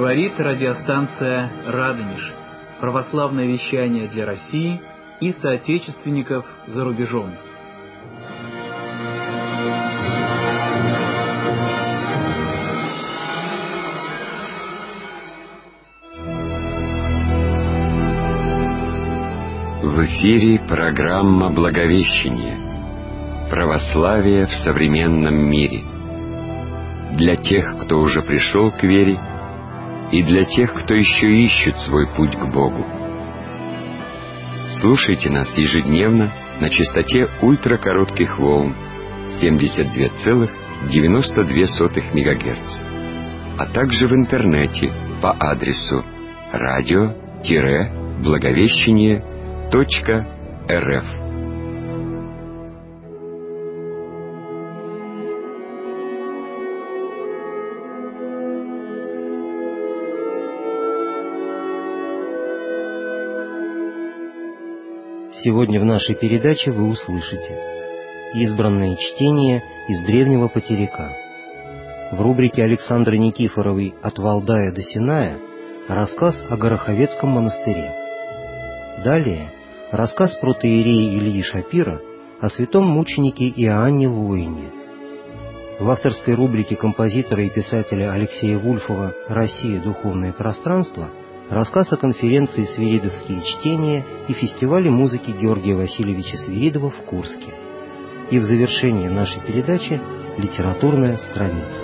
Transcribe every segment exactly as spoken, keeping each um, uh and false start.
Говорит радиостанция «Радонеж». Православное вещание для России и соотечественников за рубежом. В эфире программа «Благовещение. Православие в современном мире». Для тех, кто уже пришел к вере, и для тех, кто еще ищет свой путь к Богу. Слушайте нас ежедневно на частоте ультракоротких волн семьдесят два целых девяносто две сотых мегагерца, а также в интернете по адресу радио-благовещение точка эр эф. Сегодня в нашей передаче вы услышите избранное чтение из древнего потеряка. В рубрике Александры Никифоровой «От Валдая до Синая» рассказ о Гороховецком монастыре. Далее рассказ протоиерея Ильи Шапира о святом мученике Иоанне Воине. В авторской рубрике композитора и писателя Алексея Вульфова «Россия. Духовное пространство» рассказ о конференции «Свиридовские чтения» и фестивале музыки Георгия Васильевича Свиридова в Курске. И в завершении нашей передачи «Литературная страница».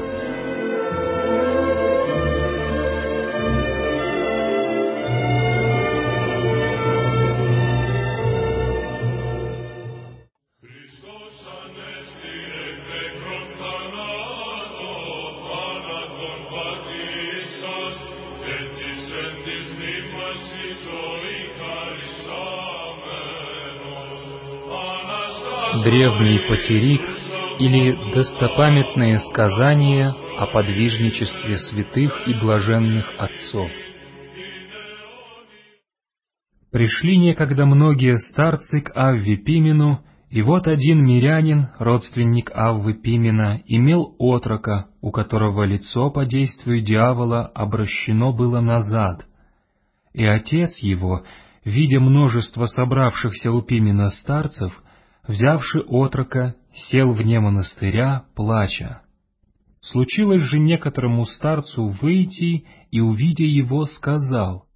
Древний потерик или достопамятные сказания о подвижничестве святых и блаженных отцов. Пришли некогда многие старцы к Авве Пимену, и вот один мирянин, родственник Аввы Пимена, имел отрока, у которого лицо по действию дьявола обращено было назад. И отец его, видя множество собравшихся у Пимена старцев, взявши отрока, сел вне монастыря, плача. Случилось же некоторому старцу выйти, и, увидя его, сказал: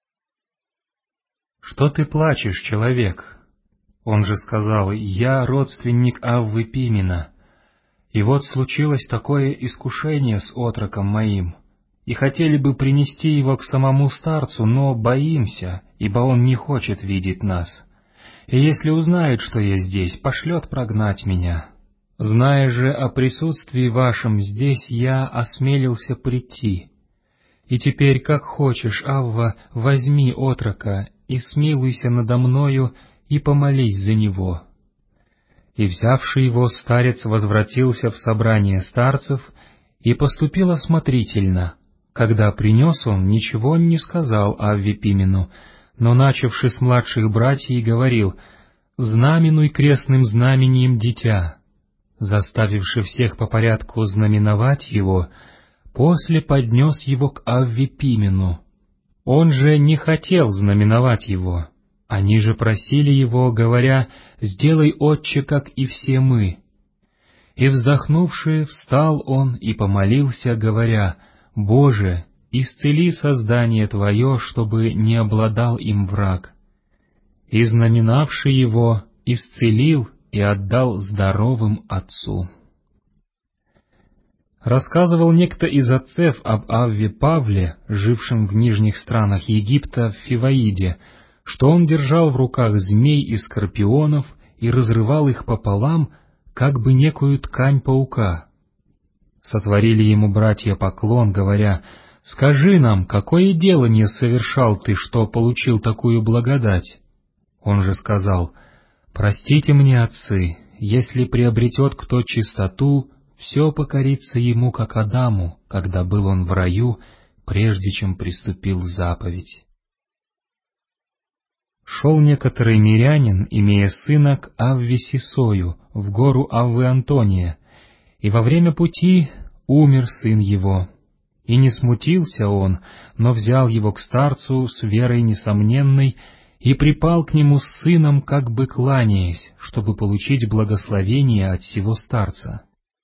«Что ты плачешь, человек?» Он же сказал: «Я родственник Аввы Пимена, и вот случилось такое искушение с отроком моим, и хотели бы принести его к самому старцу, но боимся, ибо он не хочет видеть нас. И если узнает, что я здесь, пошлет прогнать меня. Зная же о присутствии вашем здесь, я осмелился прийти. И теперь, как хочешь, Авва, возьми отрока и смилуйся надо мною, и помолись за него». И, взявший его, старец возвратился в собрание старцев и поступил осмотрительно. Когда принес он, ничего не сказал Авве Пимену, но, начавши с младших братьев, говорил: «Знаменуй крестным знамением дитя», заставивши всех по порядку знаменовать его, после поднес его к Авве Пимену. Он же не хотел знаменовать его. Они же просили его, говоря: «Сделай, отче, как и все мы». И, вздохнувши, встал он и помолился, говоря: «Боже, исцели создание Твое, чтобы не обладал им враг». И, знаменавший его, исцелил и отдал здоровым отцу. Рассказывал некто из отцев об Авве Павле, жившем в нижних странах Египта, в Фиваиде, что он держал в руках змей и скорпионов и разрывал их пополам, как бы некую ткань паука. Сотворили ему братья поклон, говоря: «Скажи нам, какое дело не совершал ты, что получил такую благодать?» Он же сказал: «Простите мне, отцы, если приобретет кто чистоту, все покорится ему, как Адаму, когда был он в раю, прежде чем приступил заповедь». Шел некоторый мирянин, имея сына, к Авве Сисою, в гору Аввы Антония, и во время пути умер сын его. И не смутился он, но взял его к старцу с верой несомненной и припал к нему с сыном, как бы кланяясь, чтобы получить благословение от сего старца.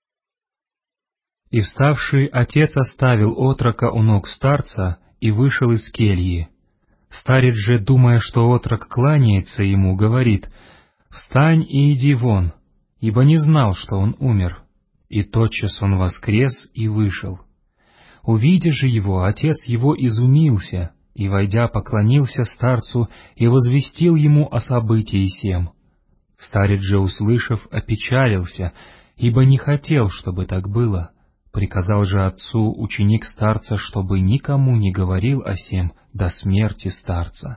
И вставший отец оставил отрока у ног старца и вышел из кельи. Старец же, думая, что отрок кланяется ему, говорит: «Встань и иди вон», ибо не знал, что он умер. И тотчас он воскрес и вышел. Увидя же его, отец его изумился, и, войдя, поклонился старцу и возвестил ему о событии сем. Старец же, услышав, опечалился, ибо не хотел, чтобы так было. Приказал же отцу ученик старца, чтобы никому не говорил о сем до смерти старца.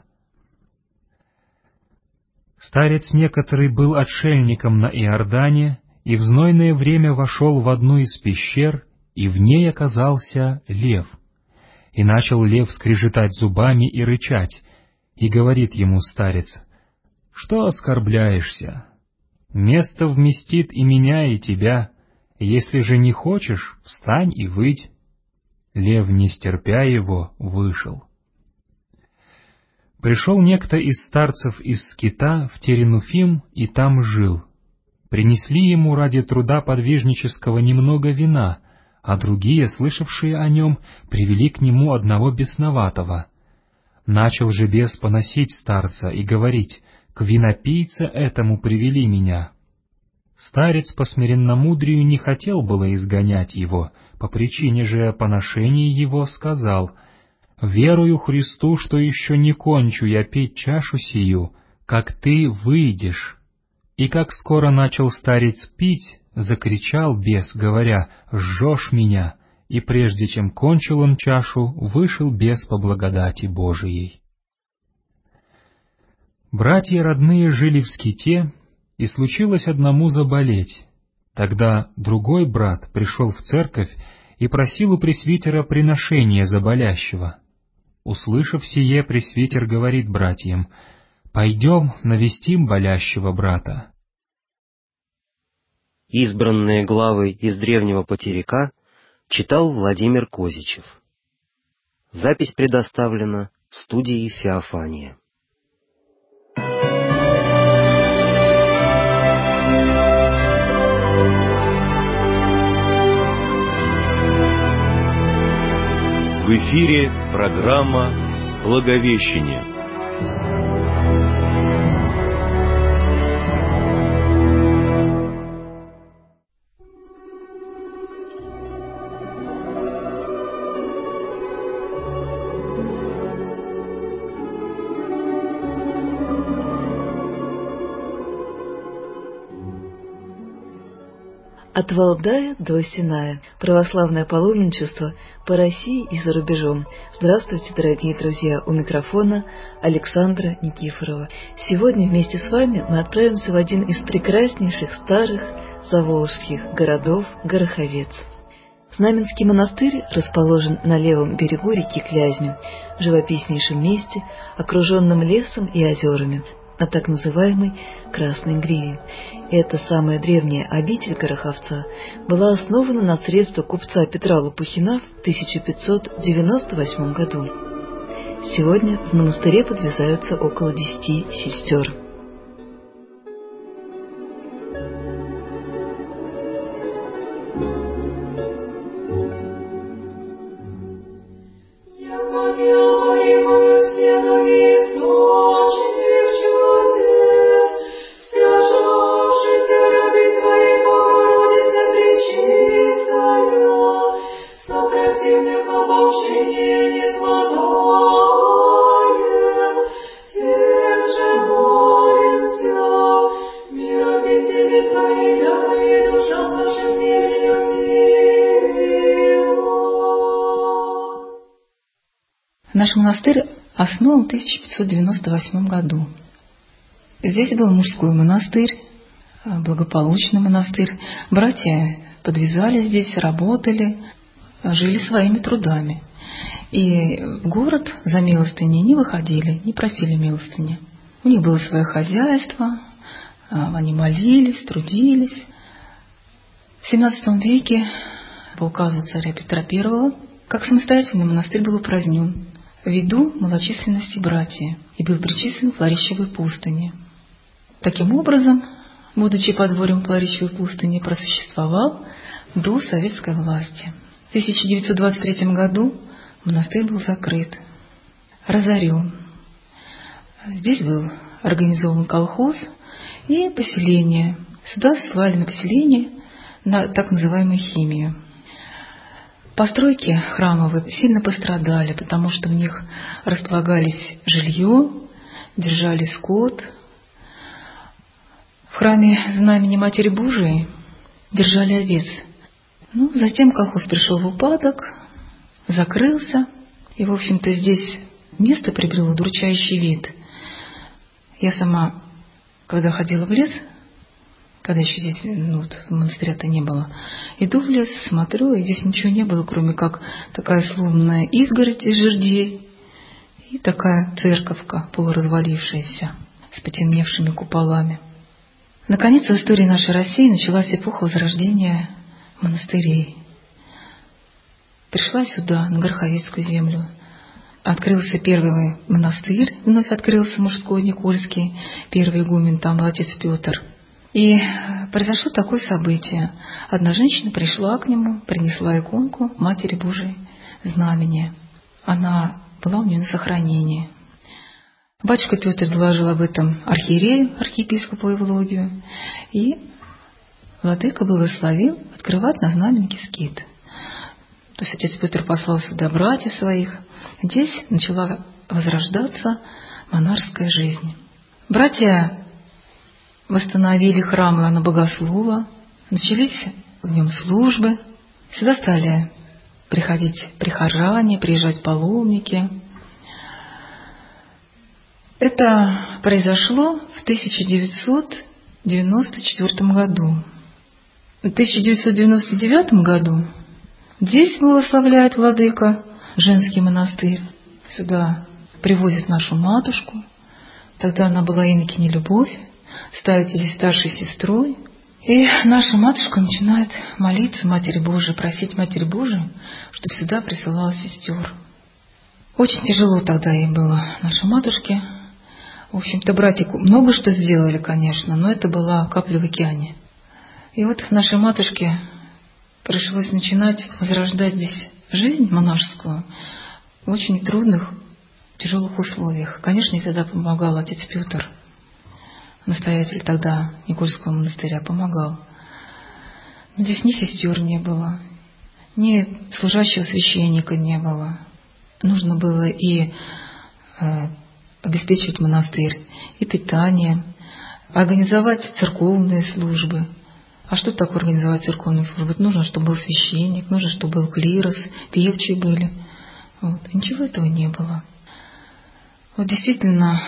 Старец некоторый был отшельником на Иордане, и в знойное время вошел в одну из пещер, и в ней оказался лев. И начал лев скрежетать зубами и рычать, и говорит ему старец: «Что оскорбляешься? Место вместит и меня, и тебя. Если же не хочешь, встань и выйдь». Лев, не стерпя его, вышел. Пришел некто из старцев из Скита в Теренуфим и там жил. Принесли ему ради труда подвижнического немного вина, а другие, слышавшие о нем, привели к нему одного бесноватого. Начал же бес поносить старца и говорить: «К винопийце этому привели меня». Старец по смиренномудрию не хотел было изгонять его, по причине же поношения его сказал: «Верую Христу, что еще не кончу я пить чашу сию, как ты выйдешь». И как скоро начал старец пить, закричал бес, говоря: «Жжешь меня!» И прежде чем кончил он чашу, вышел бес по благодати Божией. Братья родные жили в Ските, и случилось одному заболеть. Тогда другой брат пришел в церковь и просил у пресвитера приношения за болящего. Услышав сие, пресвитер говорит братьям: «Пойдем навестим болящего брата». Избранные главы из древнего потеряка читал Владимир Козичев. Запись предоставлена студией Феофания. В эфире программа «Благовещение». От Валдая до Синая. Православное паломничество по России и за рубежом. Здравствуйте, дорогие друзья! У микрофона Александра Никифорова. Сегодня вместе с вами мы отправимся в один из прекраснейших старых заволжских городов — Гороховец. Знаменский монастырь расположен на левом берегу реки Клязьмы, в живописнейшем месте, окруженном лесом и озерами, на так называемой Красной Гриве. Эта самая древняя обитель Гороховца была основана на средства купца Петра Лопухина в тысяча пятьсот девяносто восьмом году. Сегодня в монастыре подвязаются около десяти сестер. Наш монастырь основан в тысяча пятьсот девяносто восьмом году. Здесь был мужской монастырь, благополучный монастырь. Братья подвязали здесь, работали, жили своими трудами. И в город за милостыней не выходили, не просили милостыни. У них было свое хозяйство, они молились, трудились. В семнадцатом веке по указу царя Петра Первого Как самостоятельный монастырь был упразднен ввиду малочисленности братьев и был причислен к Флорищевой пустыне. Таким образом, будучи подворьем Флорищевой пустыни, просуществовал до советской власти. В тысяча девятьсот двадцать третьем году монастырь был закрыт, разорен. Здесь был организован колхоз и поселение. Сюда ссылали на поселение на так называемую химию. Постройки храмовые сильно пострадали, потому что в них располагались жилье, держали скот. В храме Знамени Матери Божией держали овец. Ну, затем колхоз пришел в упадок, закрылся, и, в общем-то, здесь место приобрело удручающий вид. Я сама, когда ходила в лес, когда еще здесь, ну, монастыря-то не было, иду в лес, смотрю, и здесь ничего не было, кроме как такая сломанная изгородь из жердей и такая церковка, полуразвалившаяся, с потемневшими куполами. Наконец, в истории нашей России началась эпоха возрождения монастырей. Пришла сюда, на Гороховицкую землю. Открылся первый монастырь, вновь открылся мужской, Никольский, первый игумен там был отец Петр. И произошло такое событие. Одна женщина пришла к нему, принесла иконку Матери Божией Знамения. Она была у нее на сохранении. Батюшка Петр доложил об этом архиерею, архиепископу Евлогию, и владыка благословил открывать на знаменнике скит. То есть отец Петр послал сюда братьев своих. Здесь начала возрождаться монашеская жизнь. Братья восстановили храм Иоанна Богослова, начались в нем службы. Сюда стали приходить прихожане, приезжать паломники. Это произошло в тысяча девятьсот девяносто четвёртом году. В тысяча девятьсот девяносто девятом году здесь благословляет владыка женский монастырь. Сюда привозят нашу матушку. Тогда она была инокиня Любовь. Ставит здесь старшей сестрой. И наша матушка начинает молиться Матери Божией, просить Матери Божией, чтобы сюда присылала сестер. Очень тяжело тогда ей было, нашей матушке. В общем-то, братья много что сделали, конечно, но это была капля в океане. И вот нашей матушке пришлось начинать возрождать здесь жизнь монашескую в очень трудных, тяжелых условиях. Конечно, ей тогда помогал отец Петр, настоятель тогда Никольского монастыря, помогал. Но здесь ни сестер не было, ни служащего священника не было. Нужно было и э, обеспечивать монастырь, и питание, организовать церковные службы. А что такое организовать церковные службы? Это нужно, чтобы был священник, нужно, чтобы был клирос, певчие были. Вот. И ничего этого не было. Вот действительно,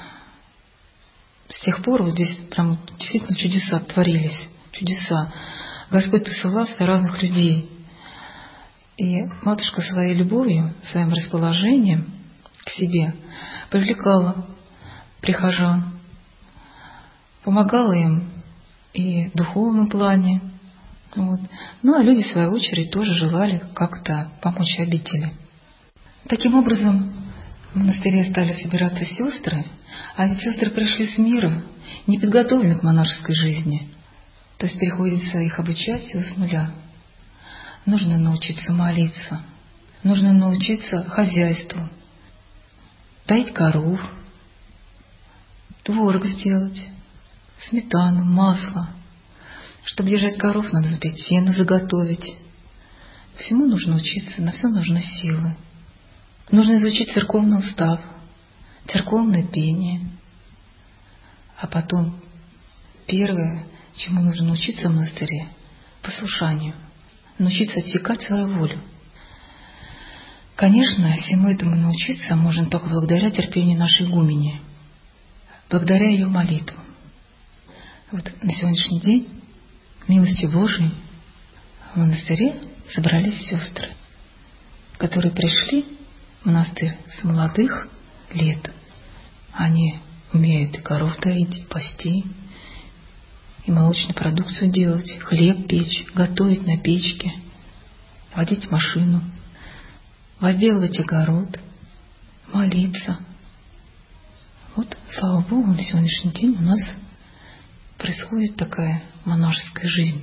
с тех пор вот здесь прям действительно чудеса творились. Чудеса. Господь посылал сюда разных людей. И матушка своей любовью, своим расположением к себе привлекала прихожан, помогала им и в духовном плане. Вот. Ну а люди, в свою очередь, тоже желали как-то помочь обители. Таким образом, в монастыре стали собираться сестры, а ведь сестры пришли с мира, не подготовлены к монашеской жизни. То есть приходится их обучать все с нуля. Нужно научиться молиться, нужно научиться хозяйству, доить коров, творог сделать, сметану, масло. Чтобы держать коров, надо сбить сено, заготовить. Всему нужно учиться, на все нужны силы. Нужно изучить церковный устав, церковное пение. А потом первое, чему нужно научиться в монастыре, послушанию. Научиться отсекать свою волю. Конечно, всему этому научиться можно только благодаря терпению нашей игумени, благодаря ее молитвам. Вот на сегодняшний день, милостью Божией, в монастыре собрались сестры, которые пришли в монастырь с молодых лет. Они умеют и коров доить, и пасти, и молочную продукцию делать, хлеб печь, готовить на печке, водить машину. возделывать огород, молиться. Вот, слава Богу, на сегодняшний день у нас происходит такая монашеская жизнь.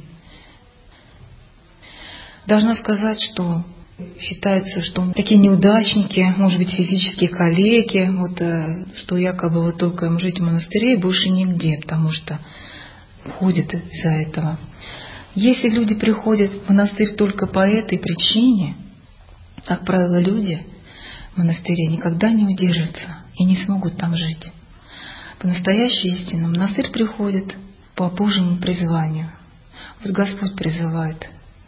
Должна сказать, что считается, что такие неудачники, может быть, физические калеки, вот, что якобы вот только им жить в монастыре и больше нигде, потому что ходят из-за этого. Если люди приходят в монастырь только по этой причине, как правило, люди в монастыре никогда не удержатся и не смогут там жить. По-настоящей истине монастырь приходит по Божьему призванию. Вот Господь призывает.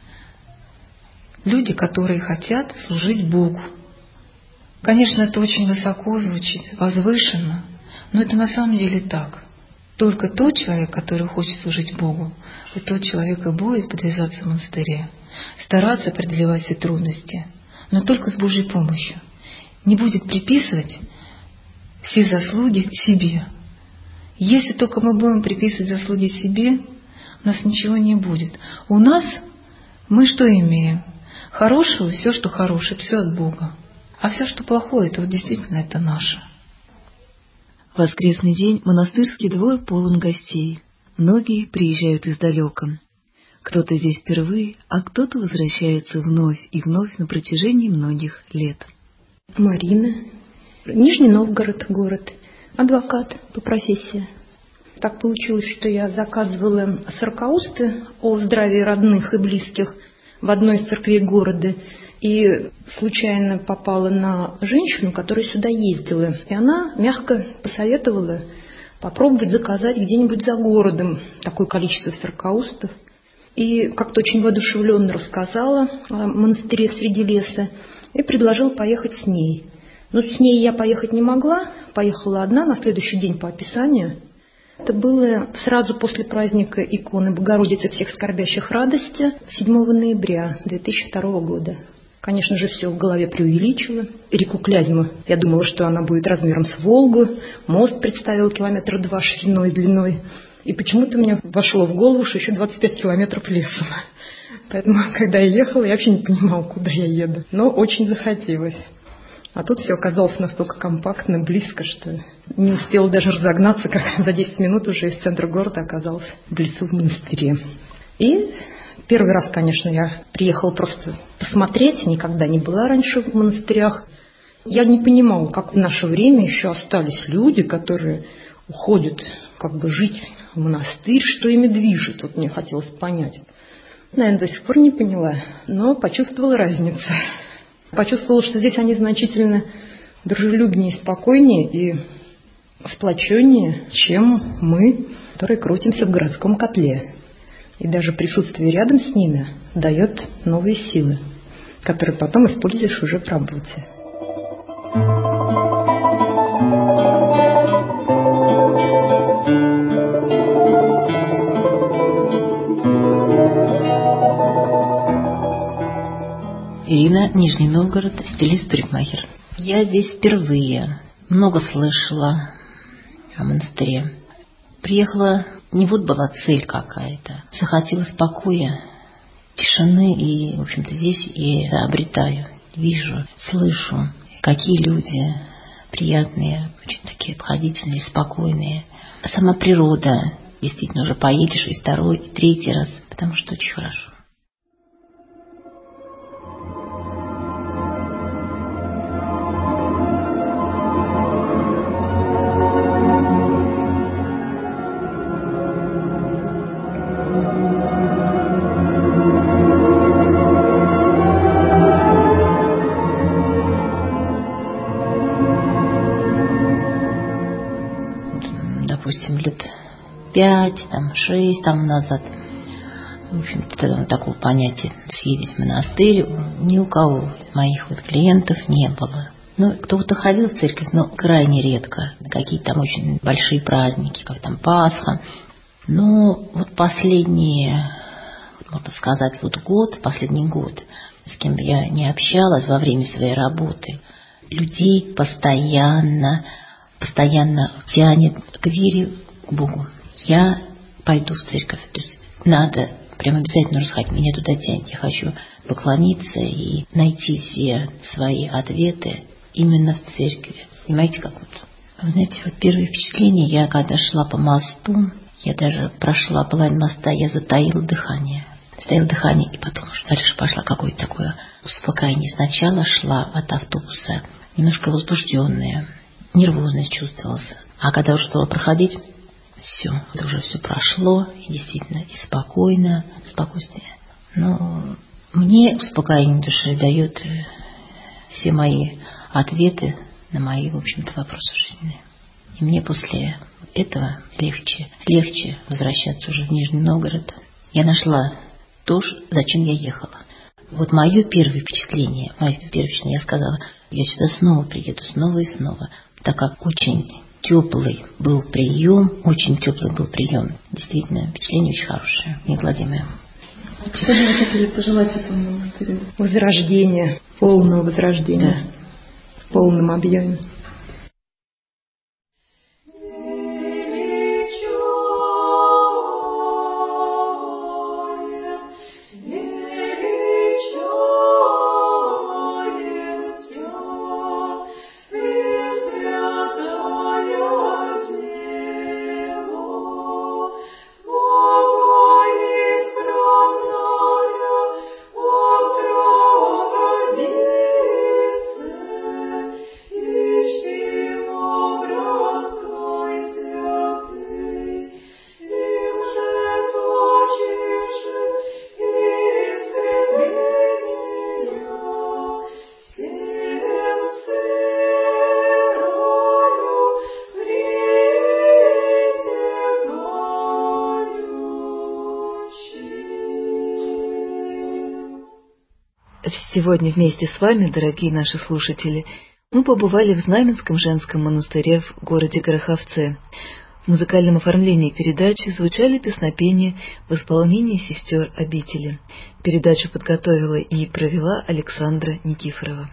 Люди, которые хотят служить Богу. Конечно, это очень высоко звучит, возвышенно, но это на самом деле так. Только тот человек, который хочет служить Богу, вот тот человек и будет подвязаться в монастыре, стараться преодолевать все трудности, но только с Божьей помощью. Не будет приписывать все заслуги себе. Если только мы будем приписывать заслуги себе, у нас ничего не будет. У нас мы что имеем? Хорошего, все, что хорошее, это все от Бога. А все, что плохое, это вот действительно это наше. В воскресный день монастырский двор полон гостей. Многие приезжают издалека. Кто-то здесь впервые, а кто-то возвращается вновь и вновь на протяжении многих лет. Марина, Нижний Новгород город, адвокат по профессии. Так получилось, что я заказывала сорокаусты о здравии родных и близких в одной из церквей города, и случайно попала на женщину, которая сюда ездила. И она мягко посоветовала попробовать заказать где-нибудь за городом такое количество сорокаустов. И как-то очень воодушевленно рассказала о монастыре среди леса и предложила поехать с ней. Но с ней я поехать не могла, поехала одна на следующий день по описанию. Это было сразу после праздника иконы Богородицы всех скорбящих радости, седьмого ноября две тысячи второго года. Конечно же, все в голове преувеличила. Реку Клязьму я думала, что она будет размером с Волгу. Мост представил километра два шириной и длиной. И почему-то мне вошло в голову, что еще двадцать пять километров лесом. Поэтому, когда я ехала, я вообще не понимала, куда я еду. Но очень захотелось. А тут все оказалось настолько компактно, близко, что не успела даже разогнаться, как за десять минут уже из центра города оказалась в лесу в монастыре. И первый раз, конечно, я приехала просто посмотреть, никогда не была раньше в монастырях. Я не понимала, как в наше время еще остались люди, которые уходят как бы жить в монастырь, что ими движет, вот мне хотелось понять. Наверное, до сих пор не поняла, но почувствовала разницу. Почувствовала, что здесь они значительно дружелюбнее, спокойнее и сплоченнее, чем мы, которые крутимся в городском котле. И даже присутствие рядом с ними дает новые силы, которые потом используешь уже в работе. Ирина, Нижний Новгород, стилист-парикмахер. Я здесь впервые. Много слышала о монастыре. Приехала, не вот была цель какая-то. Захотелось покоя, тишины, и, в общем-то, здесь и обретаю. Вижу, слышу, какие люди приятные, очень такие обходительные, спокойные. Сама природа, действительно, уже поедешь и второй, и третий раз, потому что очень хорошо. Пять, там, шесть там назад. В общем-то, такого понятия съездить в монастырь ни у кого из моих вот клиентов не было. Ну, кто-то ходил в церковь, но крайне редко. На какие-то там очень большие праздники, как там Пасха. Но вот последние, можно сказать, вот год, последний год, с кем я не общалась во время своей работы, людей постоянно, постоянно тянет к вере, к Богу. Я пойду в церковь. То есть надо, прям обязательно нужно сказать, меня туда тянет. Я хочу поклониться и найти все свои ответы именно в церкви. Понимаете, как вот? Вы знаете, вот первое впечатление, я когда шла по мосту, я даже прошла половину моста, я затаила дыхание. Затаила дыхание, и потом уж дальше пошла какое-то такое успокоение. Сначала шла от автобуса, немножко возбужденная, нервозность чувствовалась. А когда уже стала проходить, все, это уже все прошло, и действительно, и спокойно, спокойствие. Но мне успокоение души дает все мои ответы на мои, в общем-то, вопросы жизненные. И мне после этого легче, легче возвращаться уже в Нижний Новгород. Я нашла то, зачем я ехала. Вот мое первое впечатление, мое первое впечатление, я сказала, я сюда снова приеду, снова и снова, так как очень теплый был прием, очень теплый был прием. Действительно, впечатление очень хорошее, неотгладимое. Что бы вы хотели пожелать этому монастырю? Возрождения, полного возрождения, да. В полном объеме. Сегодня вместе с вами, дорогие наши слушатели, мы побывали в Знаменском женском монастыре в городе Гороховце. В музыкальном оформлении передачи звучали песнопения в исполнении сестер обители. Передачу подготовила и провела Александра Никифорова.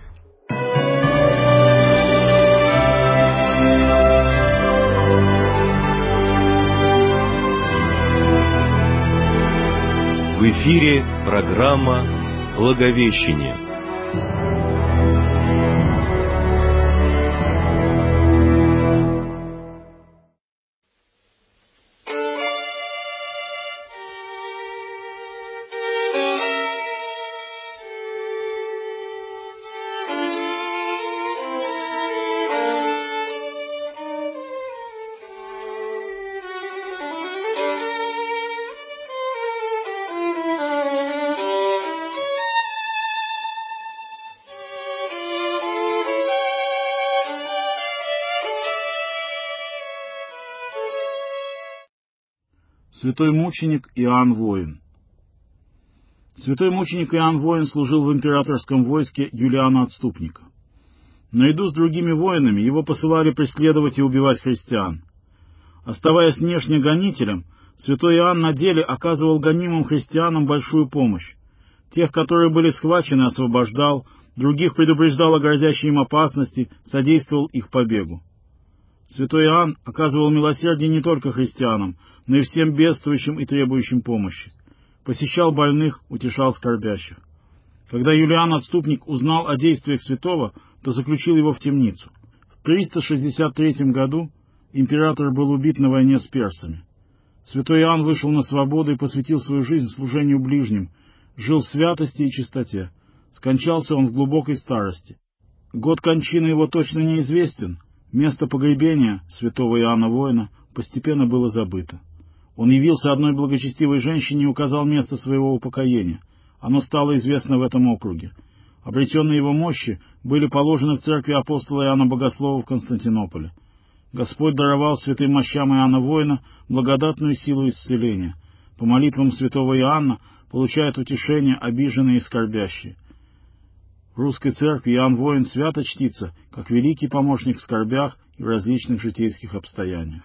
В эфире программа «Благовещение». Святой мученик Иоанн Воин. Святой мученик Иоанн Воин служил в императорском войске Юлиана Отступника. Наряду с другими воинами его посылали преследовать и убивать христиан. Оставаясь внешне гонителем, святой Иоанн на деле оказывал гонимым христианам большую помощь. Тех, которые были схвачены, освобождал, других предупреждал о грозящей им опасности, содействовал их побегу. Святой Иоанн оказывал милосердие не только христианам, но и всем бедствующим и требующим помощи. Посещал больных, утешал скорбящих. Когда Юлиан Отступник узнал о действиях святого, то заключил его в темницу. В триста шестьдесят третьем году император был убит на войне с персами. Святой Иоанн вышел на свободу и посвятил свою жизнь служению ближним, жил в святости и чистоте. Скончался он в глубокой старости. Год кончины его точно неизвестен. Место погребения святого Иоанна Воина постепенно было забыто. Он явился одной благочестивой женщине и указал место своего упокоения. Оно стало известно в этом округе. Обретенные его мощи были положены в церкви апостола Иоанна Богослова в Константинополе. Господь даровал святым мощам Иоанна Воина благодатную силу исцеления. По молитвам святого Иоанна получают утешение обиженные и скорбящие. В русской церкви Иоанн Воин свято чтится, как великий помощник в скорбях и в различных житейских обстояниях.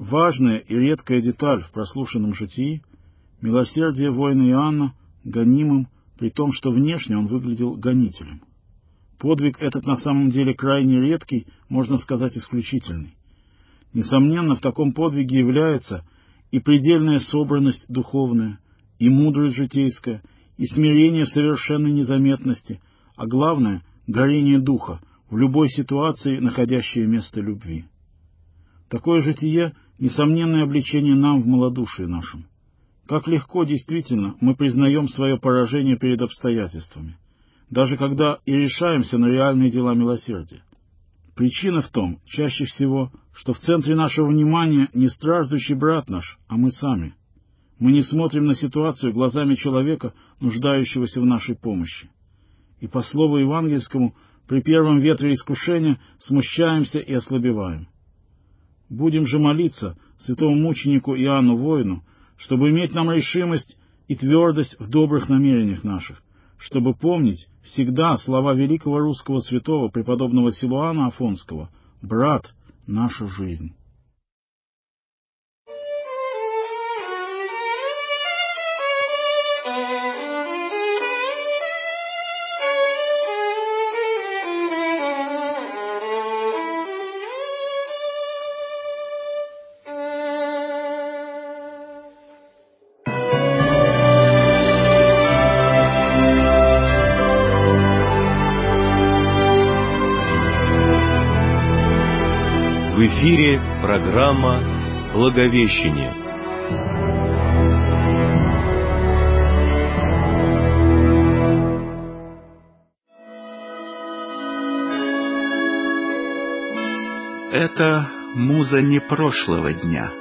Важная и редкая деталь в прослушанном житии — милосердие воина Иоанна гонимым, при том, что внешне он выглядел гонителем. Подвиг этот на самом деле крайне редкий, можно сказать, исключительный. Несомненно, в таком подвиге является и предельная собранность духовная, и мудрость житейская, и смирение в совершенной незаметности, а главное — горение духа в любой ситуации, находящее место любви. Такое житие — несомненное обличение нам в малодушии нашем. Как легко, действительно, мы признаем свое поражение перед обстоятельствами, даже когда и решаемся на реальные дела милосердия. Причина в том, чаще всего, что в центре нашего внимания не страждущий брат наш, а мы сами. Мы не смотрим на ситуацию глазами человека, нуждающегося в нашей помощи. И по слову евангельскому, при первом ветре искушения смущаемся и ослабеваем. Будем же молиться святому мученику Иоанну Воину, чтобы иметь нам решимость и твердость в добрых намерениях наших, чтобы помнить всегда слова великого русского святого преподобного Силуана Афонского: «Брат, наша жизнь». В эфире программа «Благовещение». Это муза не прошлого дня.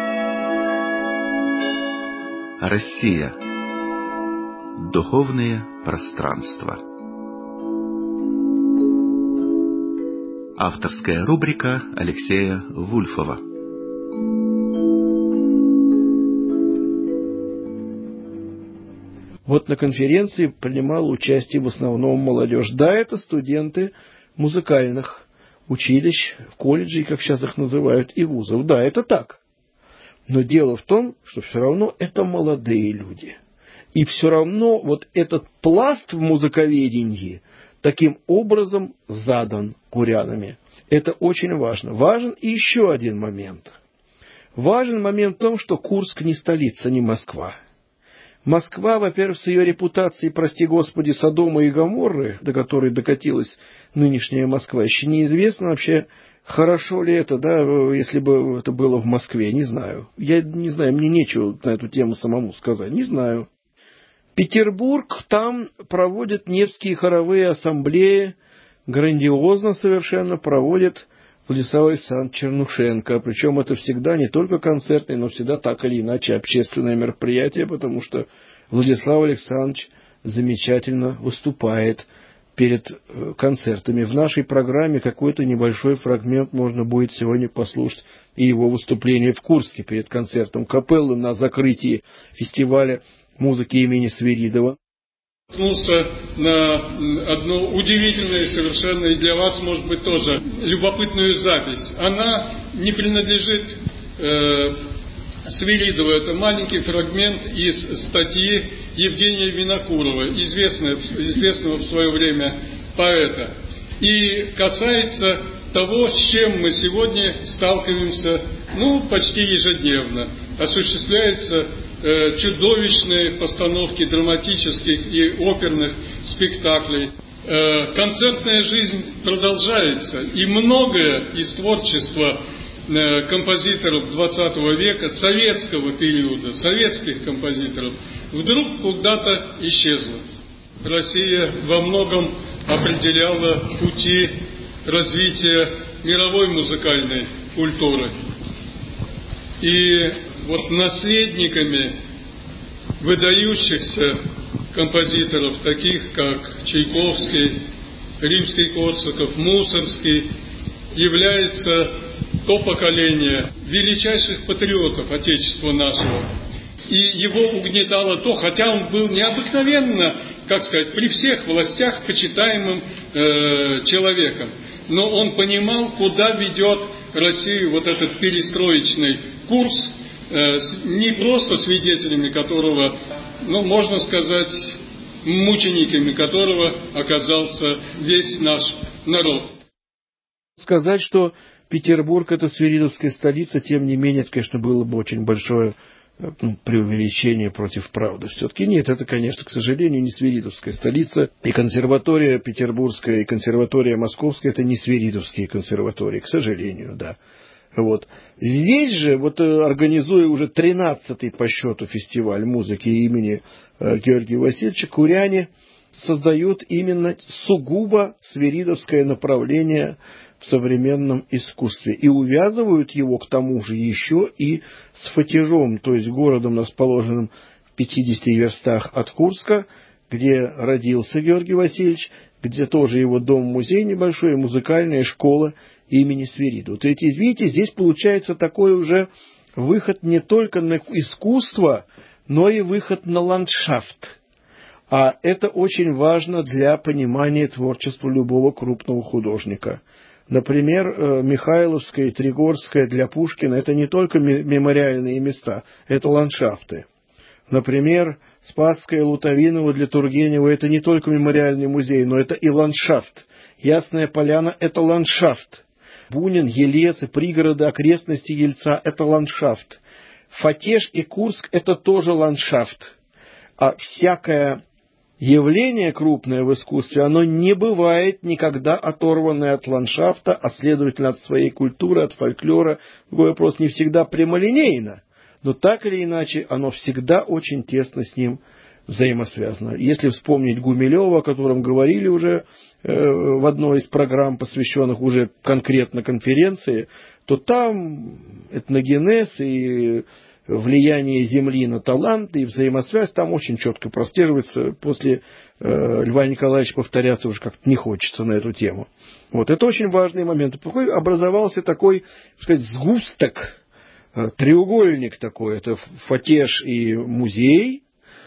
Россия. Духовное пространство. Авторская рубрика Алексея Вульфова. Вот на конференции принимала участие в основном молодежь. Да, это студенты музыкальных училищ, колледжей, как сейчас их называют, и вузов. Да, это так. Но дело в том, что все равно это молодые люди. И все равно вот этот пласт в музыковедении таким образом задан курянами. Это очень важно. Важен и еще один момент. Важен момент в том, что Курск не столица, не Москва. Москва, во-первых, с ее репутацией, прости господи, Содома и Гоморры, до которой докатилась нынешняя Москва, еще неизвестно вообще, хорошо ли это, да, если бы это было в Москве, не знаю. Я не знаю, мне нечего на эту тему самому сказать, не знаю. Петербург, там проводят Невские хоровые ассамблеи, грандиозно совершенно проводит Владислав Александрович Чернушенко. Причем это всегда не только концертные, но всегда так или иначе общественное мероприятие, потому что Владислав Александрович замечательно выступает перед концертами. В нашей программе какой-то небольшой фрагмент можно будет сегодня послушать и его выступление в Курске перед концертом капеллы на закрытии фестиваля музыки имени Свиридова. Наткнулся на одну удивительную совершенно и для вас, может быть, тоже любопытную запись. Она не принадлежит э, Свиридову. Это маленький фрагмент из статьи Евгения Винокурова, известного, известного в свое время поэта. И касается того, с чем мы сегодня сталкиваемся, ну, почти ежедневно. Осуществляется чудовищные постановки драматических и оперных спектаклей. Концертная жизнь продолжается, и многое из творчества композиторов двадцатого века, советского периода, советских композиторов, вдруг куда-то исчезло. Россия во многом определяла пути развития мировой музыкальной культуры. И вот наследниками выдающихся композиторов, таких как Чайковский, Римский-Корсаков, Мусоргский, является то поколение величайших патриотов Отечества нашего. И его угнетало то, хотя он был необыкновенно, как сказать, при всех властях почитаемым э, человеком, но он понимал, куда ведет Россию вот этот перестроечный курс, не просто свидетелями которого, ну, можно сказать, мучениками которого оказался весь наш народ. Сказать, что Петербург — это свиридовская столица, тем не менее, это, конечно, было бы очень большое ну, преувеличение против правды. Все-таки нет, это, конечно, к сожалению, не свиридовская столица. И консерватория петербургская, и консерватория московская — это не свиридовские консерватории, к сожалению, да. Вот. Здесь же, вот организуя уже тринадцатый по счету фестиваль музыки имени Георгия Васильевича, куряне создают именно сугубо свиридовское направление в современном искусстве и увязывают его к тому же еще и с Фатижом, то есть городом, расположенным в пятидесяти верстах от Курска, где родился Георгий Васильевич, где тоже его дом-музей небольшой, музыкальная школа имени Свирида. Вот эти, видите, здесь получается такой уже выход не только на искусство, но и выход на ландшафт. А это очень важно для понимания творчества любого крупного художника. Например, Михайловская и Тригорская для Пушкина — это не только мемориальные места, это ландшафты. Например, Спасская, Лутовинова для Тургенева — это не только мемориальный музей, но это и ландшафт. Ясная Поляна — это ландшафт. Бунин, Елец и пригороды окрестности Ельца — это ландшафт. Фатеж и Курск — это тоже ландшафт. А всякое явление крупное в искусстве, оно не бывает никогда оторванное от ландшафта, а следовательно от своей культуры, от фольклора. Другой вопрос, не всегда прямолинейно, но так или иначе оно всегда очень тесно с ним взаимосвязано. Если вспомнить Гумилева, о котором говорили уже э, в одной из программ, посвященных уже конкретно конференции, то там этногенез и влияние Земли на талант и взаимосвязь там очень четко прослеживается. После э, Льва Николаевича повторяться уже как-то не хочется на эту тему. Вот, это очень важный момент. Образовался такой, так сказать, сгусток, э, треугольник такой. Это Фатеж и музей,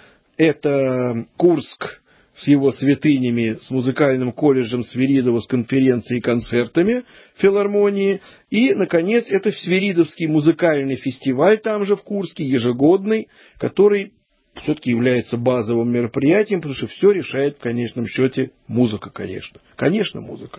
это Курск с его святынями, с музыкальным колледжем Свиридова, с конференцией и концертами филармонии. И, наконец, это Свиридовский музыкальный фестиваль там же в Курске, ежегодный, который все-таки является базовым мероприятием, потому что все решает в конечном счете музыка, конечно. Конечно, музыка.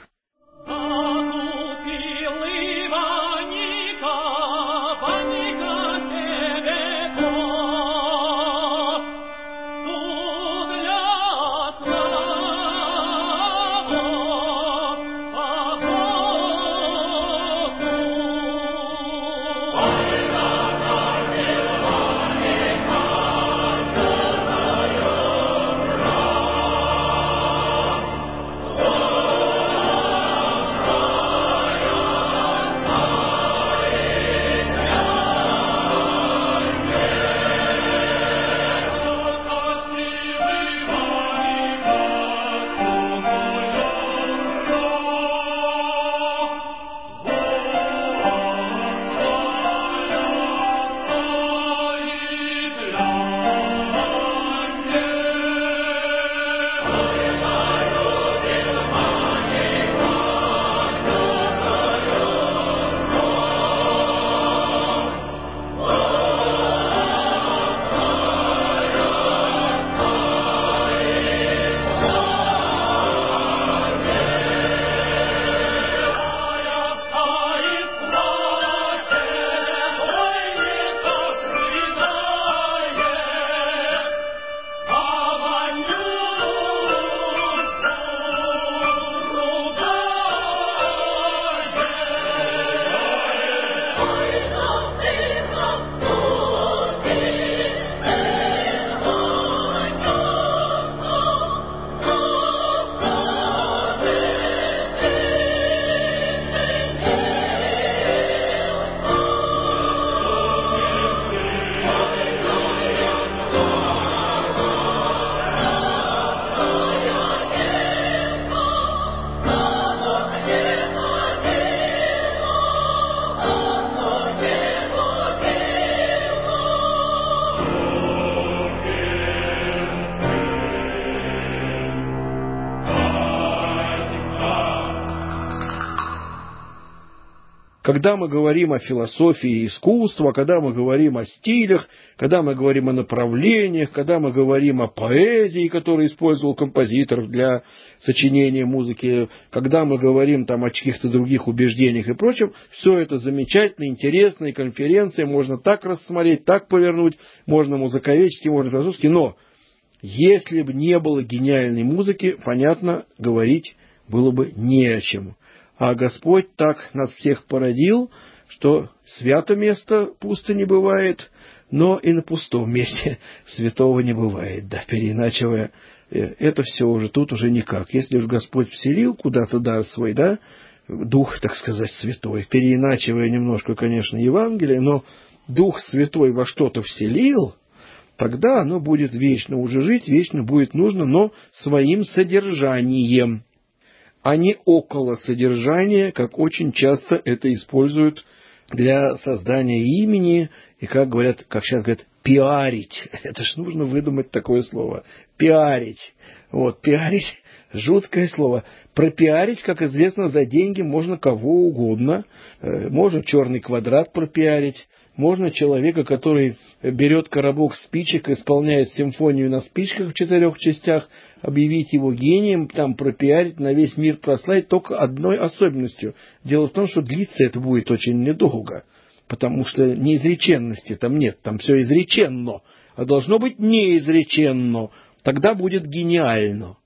Когда мы говорим о философии искусства, когда мы говорим о стилях, когда мы говорим о направлениях, когда мы говорим о поэзии, которую использовал композитор для сочинения музыки, когда мы говорим там о каких-то других убеждениях и прочем, все это замечательно, интересно, и конференция, можно так рассмотреть, так повернуть, можно музыковедчески, можно философски, но если бы не было гениальной музыки, понятно, говорить было бы не о чем. А Господь так нас всех породил, что свято место пусто не бывает, но и на пустом месте святого не бывает, да, переиначивая это все уже, тут уже никак. Если уж Господь вселил куда-то дар свой, да, Дух, так сказать, Святой, переиначивая немножко, конечно, Евангелие, но Дух Святой во что-то вселил, тогда оно будет вечно уже жить, вечно будет нужно, но своим содержанием, а не около содержания, как очень часто это используют для создания имени, и, как говорят, как сейчас говорят, пиарить. Это ж нужно выдумать такое слово. Пиарить. Вот, пиарить – жуткое слово. Пропиарить, как известно, за деньги можно кого угодно. Можно черный квадрат пропиарить. Можно человека, который берет коробок спичек, исполняет симфонию на спичках в четырех частях, объявить его гением, там пропиарить, на весь мир прославить, только одной особенностью. Дело в том, что длиться это будет очень недолго, потому что неизреченности там нет, там все изреченно, а должно быть неизреченно, тогда будет гениально.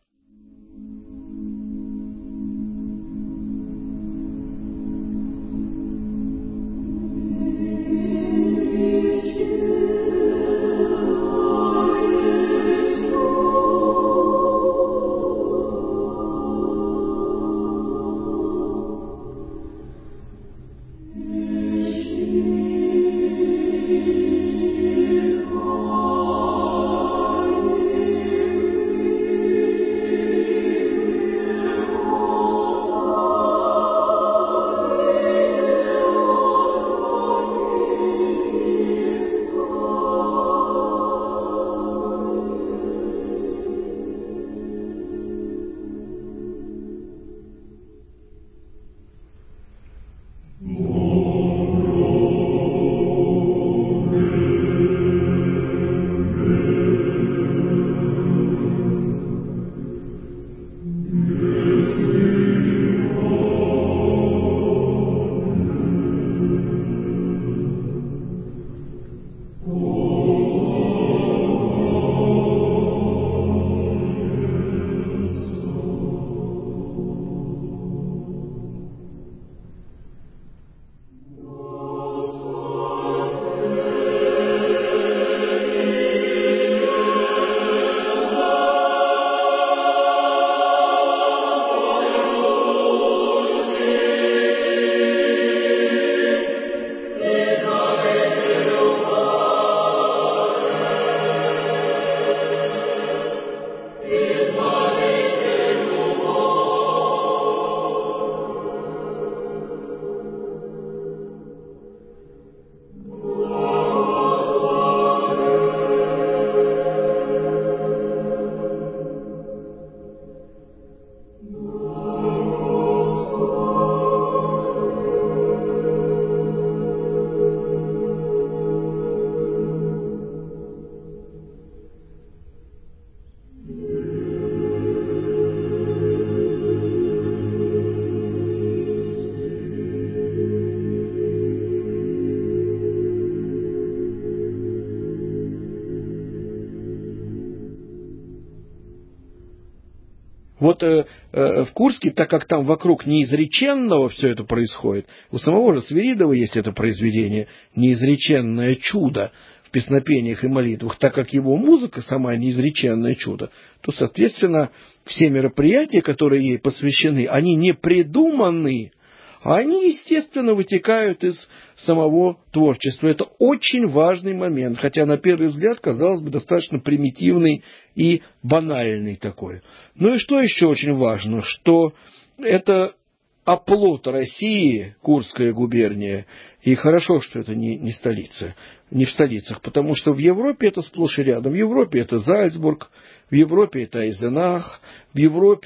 Вот э, э, в Курске, так как там вокруг неизреченного все это происходит, у самого же Свиридова есть это произведение «Неизреченное чудо» в песнопениях и молитвах, так как его музыка сама неизреченное чудо, то, соответственно, все мероприятия, которые ей посвящены, они не придуманы, а они, естественно, вытекают из самого творчества. Это очень важный момент, хотя на первый взгляд, казалось бы, достаточно примитивный и банальный такой. Ну и что еще очень важно, что это оплот России, Курская губерния, и хорошо, что это не, не столица, не в столицах, потому что в Европе это сплошь и рядом. В Европе это Зальцбург, в Европе это Айзенах, в Европе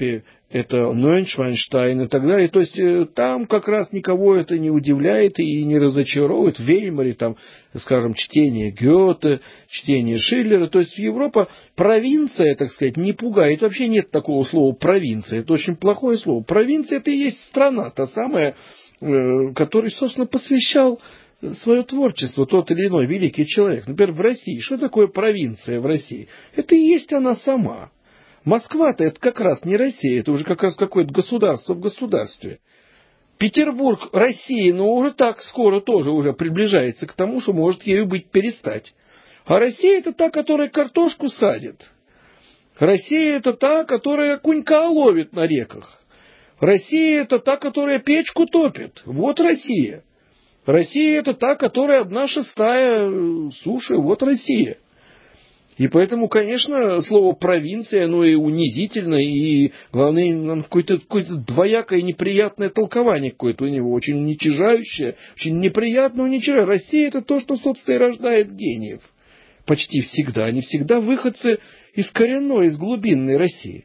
это Нойншвайнштайн и так далее. То есть там как раз никого это не удивляет и не разочаровывает. В Веймаре там, скажем, чтение Гёте, чтение Шиллера. То есть Европа, провинция, так сказать, не пугает. Вообще нет такого слова провинция. Это очень плохое слово. Провинция — это и есть страна, та самая, которой, собственно, посвящал свое творчество тот или иной великий человек. Например, в России. Что такое провинция в России? Это и есть она сама. Москва-то это как раз не Россия, это уже как раз какое-то государство в государстве. Петербург, Россия, но уже так скоро тоже уже приближается к тому, что может ею быть перестать. А Россия — это та, которая картошку садит. Россия — это та, которая окунька ловит на реках. Россия — это та, которая печку топит. Вот Россия. Россия — это та, которая одна шестая суши. Вот Россия. И поэтому, конечно, слово «провинция», оно и унизительно, и, главное, какое-то, какое-то двоякое неприятное толкование какое-то у него, очень уничижающее, очень неприятно уничижающее. Россия — это то, что, собственно, и рождает гениев. Почти всегда. Они всегда выходцы из коренной, из глубинной России.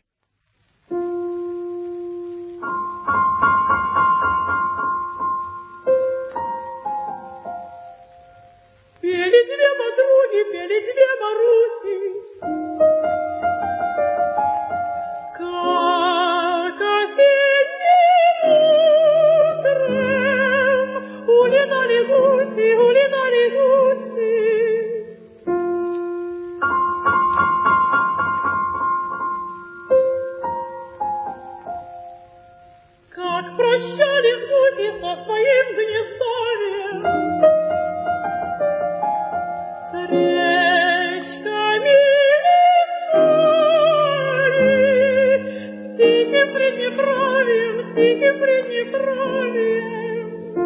Пели две подруги, пели две Маруси, как осенним утром улетали гуси, улетали гуси. Как прощались гуси со своим гнездовьем, с речками лесами, с тихим Приднепровьем, с тихим Приднепровьем.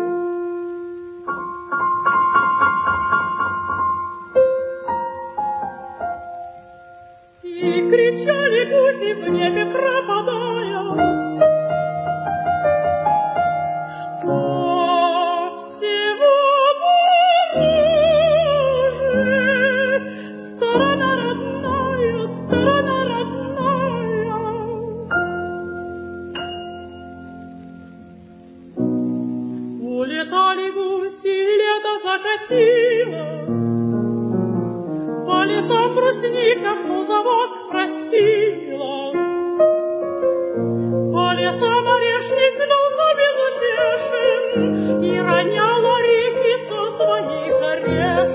И кричали гуси в небе пропадая, что всего сторона родная, сторона родная. Улетали гуси, лето закатило, по лесам брусникам музовок просила, по лесам орешник долго безутешен и ронял орехи со своих орешек.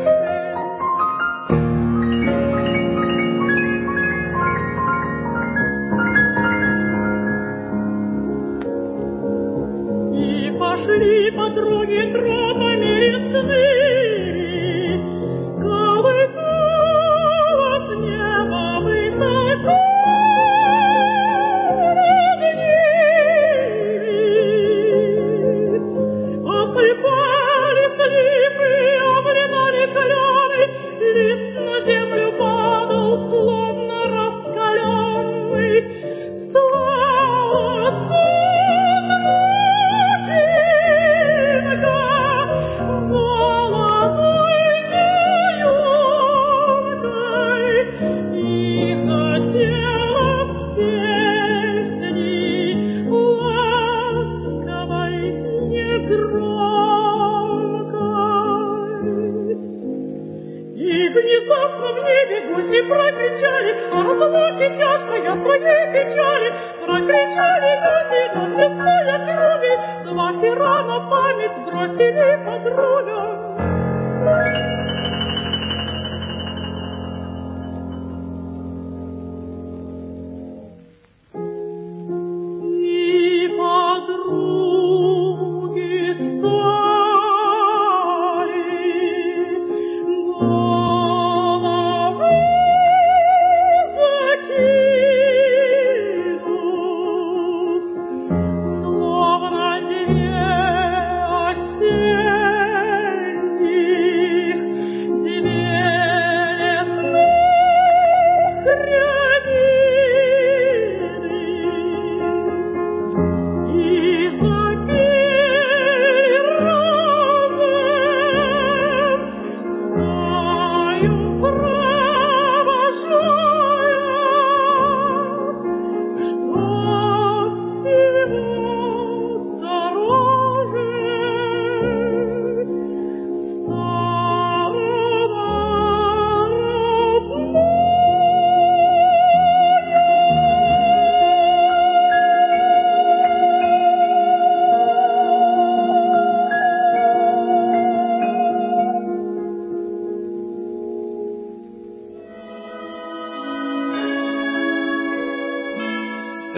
Пошли подруги тропами лесными, колыхало с неба высоко над ними. Осыпались липы, облинали клены, лист на землю падал, словно раскаленный. Слава внезапно в небе гуси прокричали, а звуки тяжкой своей печали. Прокричали гуси над лесной округой, два пера на память бросили подругам. И подруги стали голову закинут, словно две осенних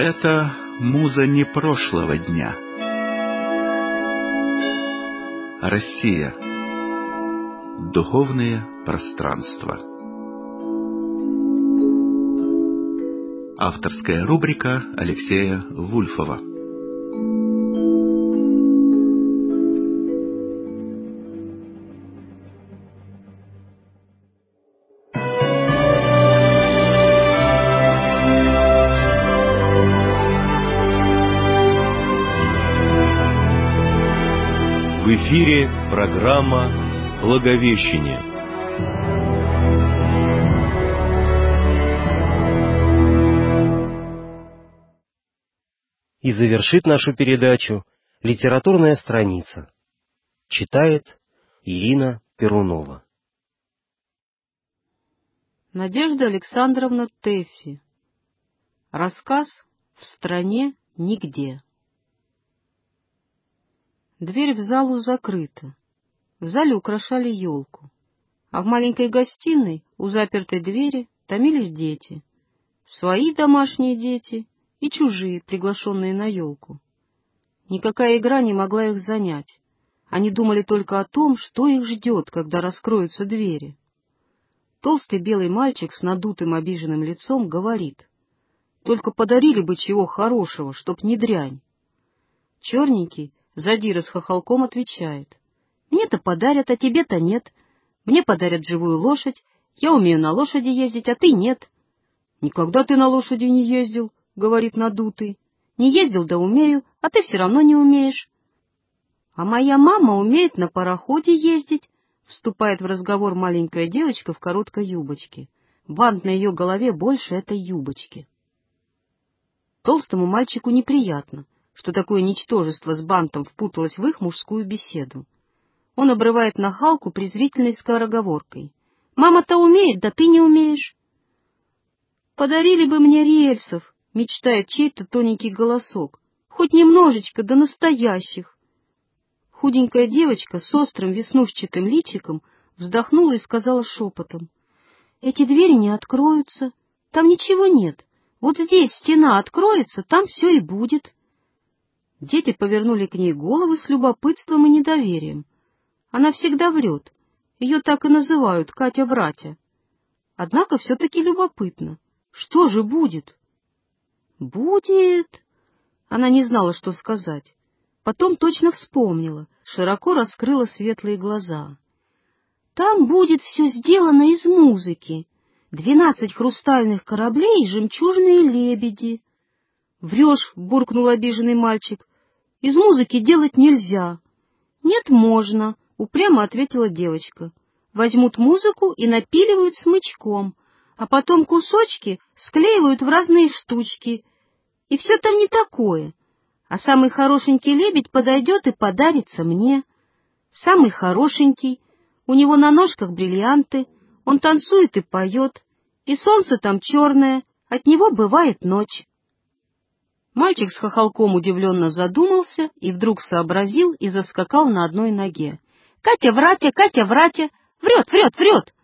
Это муза не прошлого дня. Россия. Духовное пространство. Авторская рубрика Алексея Вульфова. В эфире программа «Благовещение». И завершит нашу передачу литературная страница. Читает Ирина Перунова. Надежда Александровна Тэффи. Рассказ «В стране нигде». Дверь в залу закрыта. В зале украшали елку. А в маленькой гостиной у запертой двери томились дети. Свои домашние дети и чужие, приглашенные на елку. Никакая игра не могла их занять. Они думали только о том, что их ждет, когда раскроются двери. Толстый белый мальчик с надутым обиженным лицом говорит: «Только подарили бы чего хорошего, чтоб не дрянь». Черненький задира с хохолком отвечает: «Мне-то подарят, а тебе-то нет. Мне подарят живую лошадь, я умею на лошади ездить, а ты нет». «Никогда ты на лошади не ездил», — говорит надутый. «Не ездил, да умею, а ты все равно не умеешь». «А моя мама умеет на пароходе ездить», — вступает в разговор маленькая девочка в короткой юбочке. Бант на ее голове больше этой юбочки. Толстому мальчику неприятно, что такое ничтожество с бантом впуталось в их мужскую беседу. Он обрывает нахалку презрительной скороговоркой: «Мама-то умеет, да ты не умеешь». «Подарили бы мне рельсов», — мечтает чей-то тоненький голосок, «хоть немножечко, да настоящих». Худенькая девочка с острым веснушчатым личиком вздохнула и сказала шепотом: «Эти двери не откроются, там ничего нет. Вот здесь стена откроется, там все и будет». Дети повернули к ней головы с любопытством и недоверием. Она всегда врет, ее так и называют Катя-Вратя. Однако все-таки любопытно. Что же будет? Будет... Она не знала, что сказать. Потом точно вспомнила, широко раскрыла светлые глаза. Там будет все сделано из музыки. Двенадцать хрустальных кораблей и жемчужные лебеди. Врешь, буркнул обиженный мальчик. Из музыки делать нельзя. Нет, можно, упрямо ответила девочка. Возьмут музыку и напиливают смычком, а потом кусочки склеивают в разные штучки. И все там не такое. А самый хорошенький лебедь подойдет и подарится мне. Самый хорошенький. У него на ножках бриллианты, он танцует и поет. И солнце там черное, от него бывает ночь. Мальчик с хохолком удивленно задумался и вдруг сообразил и заскакал на одной ноге. «Катя-Вратя, Катя-Вратя! Врет, врет, врет!»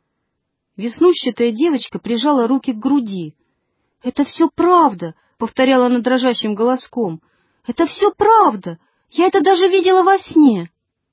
Веснущатая девочка прижала руки к груди. «Это все правда!» — повторяла она дрожащим голоском. «Это все правда! Я это даже видела во сне!»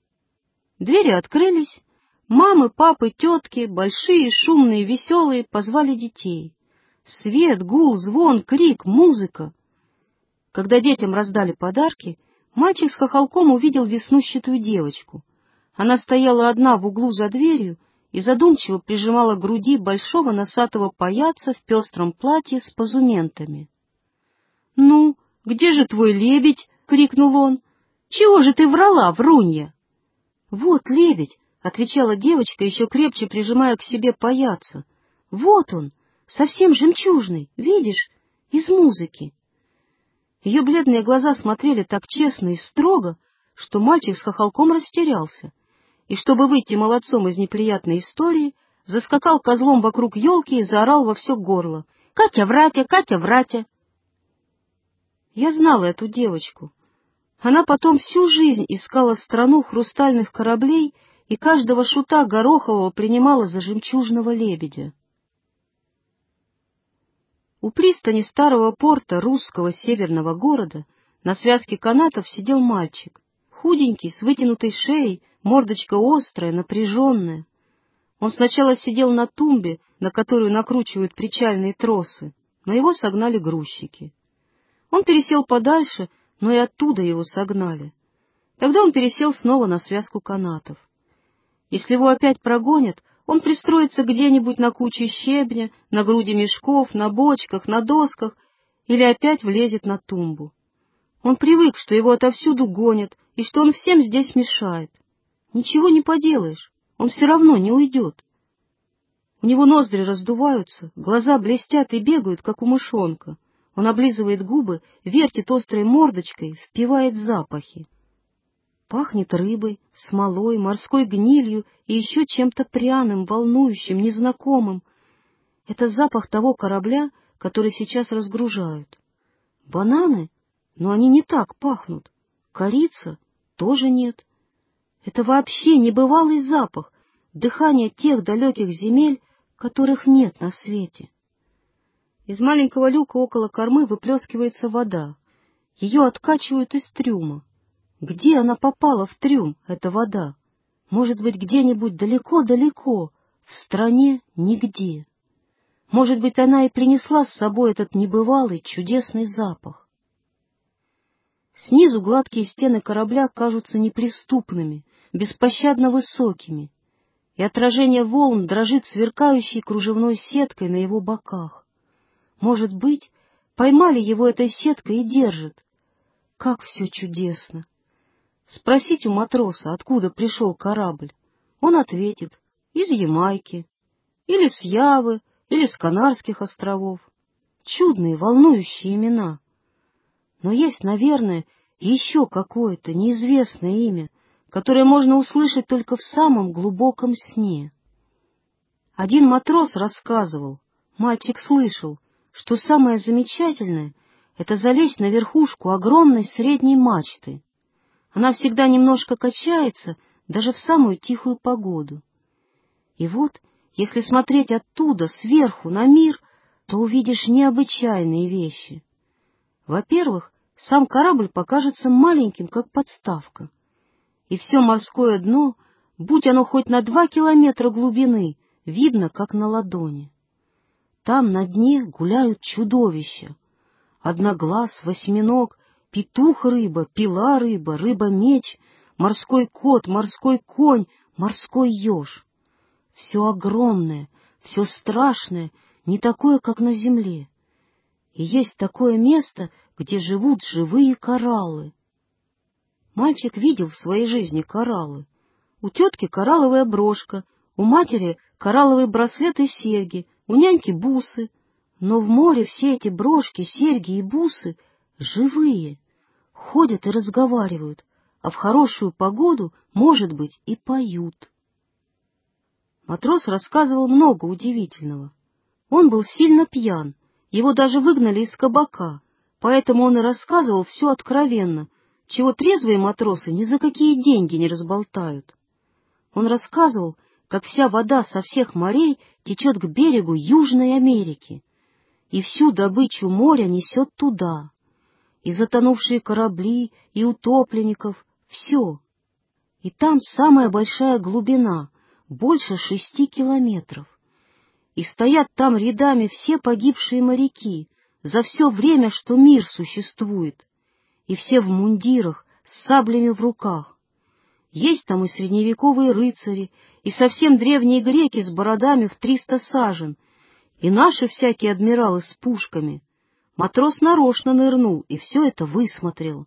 Двери открылись. Мамы, папы, тетки, большие, шумные, веселые, позвали детей. Свет, гул, звон, крик, музыка. Когда детям раздали подарки, мальчик с хохолком увидел веснущатую девочку. Она стояла одна в углу за дверью и задумчиво прижимала к груди большого носатого паяца в пестром платье с позументами. — Ну, где же твой лебедь? — крикнул он. — Чего же ты врала, врунья? — Вот лебедь, — отвечала девочка, еще крепче прижимая к себе паяца. — Вот он, совсем жемчужный, видишь, из музыки. Ее бледные глаза смотрели так честно и строго, что мальчик с хохолком растерялся, и, чтобы выйти молодцом из неприятной истории, заскакал козлом вокруг елки и заорал во все горло: «Катя-Вратя, Катя-Вратя!» Я знала эту девочку. Она потом всю жизнь искала страну хрустальных кораблей и каждого шута Горохового принимала за жемчужного лебедя. У пристани старого порта русского северного города на связке канатов сидел мальчик, худенький, с вытянутой шеей, мордочка острая, напряженная. Он сначала сидел на тумбе, на которую накручивают причальные тросы, но его согнали грузчики. Он пересел подальше, но и оттуда его согнали. Тогда он пересел снова на связку канатов. Если его опять прогонят, он пристроится где-нибудь на куче щебня, на груди мешков, на бочках, на досках или опять влезет на тумбу. Он привык, что его отовсюду гонят и что он всем здесь мешает. Ничего не поделаешь, он все равно не уйдет. У него ноздри раздуваются, глаза блестят и бегают, как у мышонка. Он облизывает губы, вертит острой мордочкой, впивает запахи. Пахнет рыбой, смолой, морской гнилью и еще чем-то пряным, волнующим, незнакомым. Это запах того корабля, который сейчас разгружают. Бананы? Но они не так пахнут. Корица? Тоже нет. Это вообще небывалый запах, дыхание тех далеких земель, которых нет на свете. Из маленького люка около кормы выплескивается вода. Ее откачивают из трюма. Где она попала в трюм, эта вода? Может быть, где-нибудь далеко-далеко, в стране нигде. Может быть, она и принесла с собой этот небывалый чудесный запах. Снизу гладкие стены корабля кажутся неприступными, беспощадно высокими, и отражение волн дрожит сверкающей кружевной сеткой на его боках. Может быть, поймали его этой сеткой и держат. Как все чудесно! Спросить у матроса, откуда пришел корабль. Он ответит: из Ямайки, или с Явы, или с Канарских островов. Чудные, волнующие имена. Но есть, наверное, еще какое-то неизвестное имя, которое можно услышать только в самом глубоком сне. Один матрос рассказывал, мальчик слышал, что самое замечательное — это залезть на верхушку огромной средней мачты. Она всегда немножко качается, даже в самую тихую погоду. И вот, если смотреть оттуда, сверху, на мир, то увидишь необычайные вещи. Во-первых, сам корабль покажется маленьким, как подставка. И все морское дно, будь оно хоть на два километра глубины, видно, как на ладони. Там на дне гуляют чудовища. Одноглаз, восьминог, петух-рыба, пила-рыба, рыба-меч, морской кот, морской конь, морской еж. Все огромное, все страшное, не такое, как на земле. И есть такое место, где живут живые кораллы. Мальчик видел в своей жизни кораллы. У тетки коралловая брошка, у матери коралловый браслет и серьги, у няньки бусы. Но в море все эти брошки, серьги и бусы живые, ходят и разговаривают, а в хорошую погоду, может быть, и поют. Матрос рассказывал много удивительного. Он был сильно пьян, его даже выгнали из кабака, поэтому он и рассказывал все откровенно, чего трезвые матросы ни за какие деньги не разболтают. Он рассказывал, как вся вода со всех морей течет к берегу Южной Америки, и всю добычу моря несет туда, и затонувшие корабли, и утопленников, все. И там самая большая глубина, больше шести километров. И стоят там рядами все погибшие моряки за все время, что мир существует, и все в мундирах, с саблями в руках. Есть там и средневековые рыцари, и совсем древние греки с бородами в триста сажен, и наши всякие адмиралы с пушками. Матрос нарочно нырнул и все это высмотрел.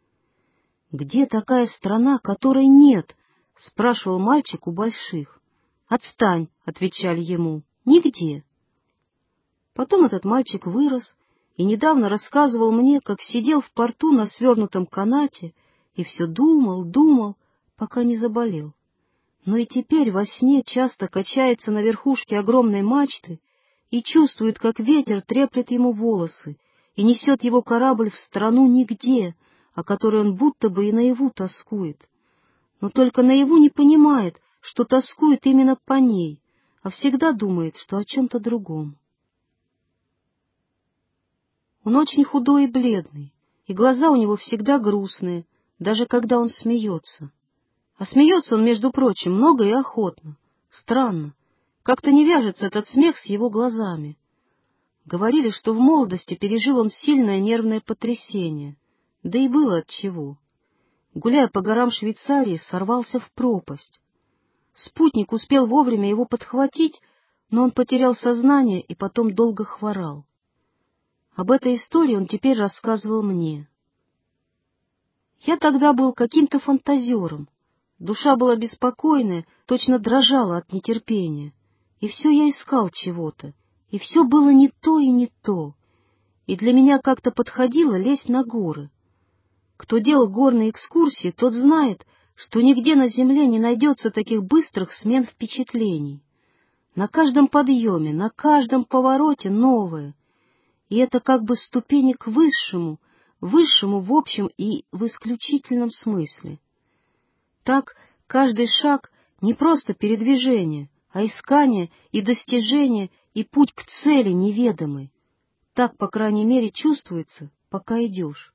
— Где такая страна, которой нет? — спрашивал мальчик у больших. — Отстань, — отвечали ему, — нигде. Потом этот мальчик вырос и недавно рассказывал мне, как сидел в порту на свернутом канате и все думал, думал, пока не заболел. Но и теперь во сне часто качается на верхушке огромной мачты и чувствует, как ветер треплет ему волосы и несет его корабль в страну нигде, о которой он будто бы и наяву тоскует. Но только наяву не понимает, что тоскует именно по ней, а всегда думает, что о чем-то другом. Он очень худой и бледный, и глаза у него всегда грустные, даже когда он смеется. А смеется он, между прочим, много и охотно. Странно, как-то не вяжется этот смех с его глазами. Говорили, что в молодости пережил он сильное нервное потрясение, да и было отчего. Гуляя по горам Швейцарии, сорвался в пропасть. Спутник успел вовремя его подхватить, но он потерял сознание и потом долго хворал. Об этой истории он теперь рассказывал мне. Я тогда был каким-то фантазером. Душа была беспокойная, точно дрожала от нетерпения. И все я искал чего-то, и все было не то и не то. И для меня как-то подходило лезть на горы. Кто делал горные экскурсии, тот знает, что нигде на земле не найдется таких быстрых смен впечатлений. На каждом подъеме, на каждом повороте новое. И это как бы ступени к высшему, высшему в общем и в исключительном смысле. Так каждый шаг не просто передвижение, а искание и достижение и путь к цели неведомой. Так, по крайней мере, чувствуется, пока идешь.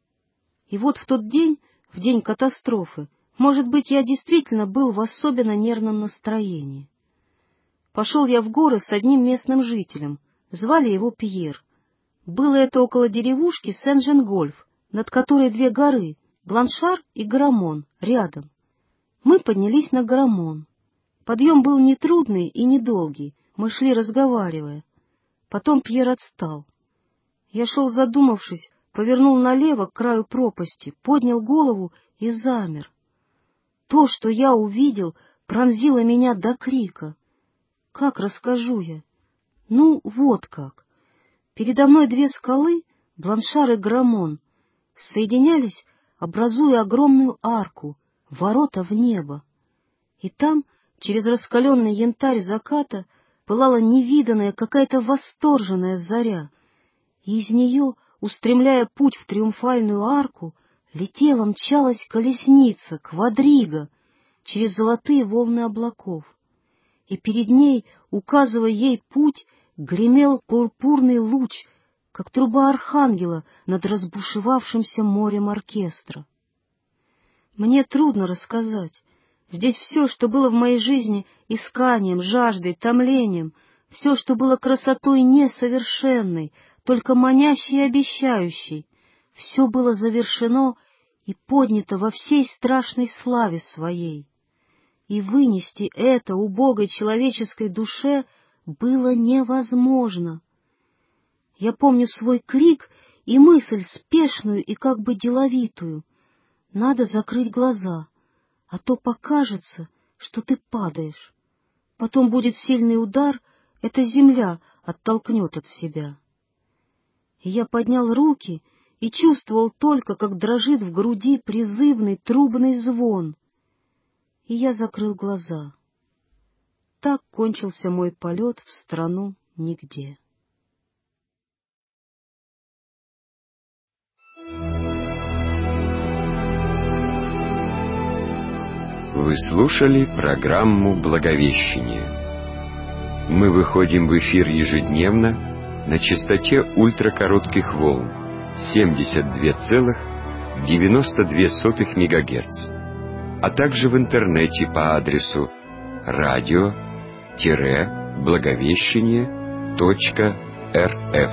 И вот в тот день, в день катастрофы, может быть, я действительно был в особенно нервном настроении. Пошел я в горы с одним местным жителем, звали его Пьер. Было это около деревушки Сен-Жен-Гольф, над которой две горы, Бланшар и Гарамон, рядом. Мы поднялись на Гарамон. Подъем был нетрудный и недолгий, мы шли разговаривая. Потом Пьер отстал. Я шел задумавшись, повернул налево к краю пропасти, поднял голову и замер. То, что я увидел, пронзило меня до крика. Как расскажу я? Ну, вот как. Передо мной две скалы, Бланшар и Гарамон, соединялись, образуя огромную арку, ворота в небо. И там, через раскаленный янтарь заката, пылала невиданная какая-то восторженная заря, и из нее, устремляя путь в триумфальную арку, летела, мчалась колесница, квадрига, через золотые волны облаков. И перед ней, указывая ей путь, гремел пурпурный луч, как труба архангела над разбушевавшимся морем оркестра. Мне трудно рассказать. Здесь все, что было в моей жизни исканием, жаждой, томлением, все, что было красотой несовершенной, только манящей и обещающей, все было завершено и поднято во всей страшной славе своей. И вынести это убогой человеческой душе было невозможно. Я помню свой крик и мысль спешную и как бы деловитую. Надо закрыть глаза, а то покажется, что ты падаешь. Потом будет сильный удар, эта земля оттолкнет от себя. И я поднял руки и чувствовал только, как дрожит в груди призывный трубный звон. И я закрыл глаза. Так кончился мой полет в страну нигде. Вы слушали программу «Благовещение». Мы выходим в эфир ежедневно на частоте ультракоротких волн семьдесят два целых девяносто две сотых мегагерц, а также в интернете по адресу радио-благовещение точка рф.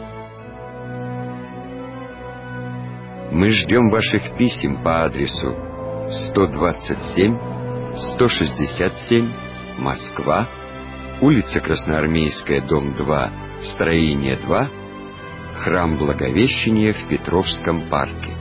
Мы ждем ваших писем по адресу сто двадцать семь сто шестьдесят семь, Москва, улица Красноармейская, дом два, строение два, Храм Благовещения в Петровском парке.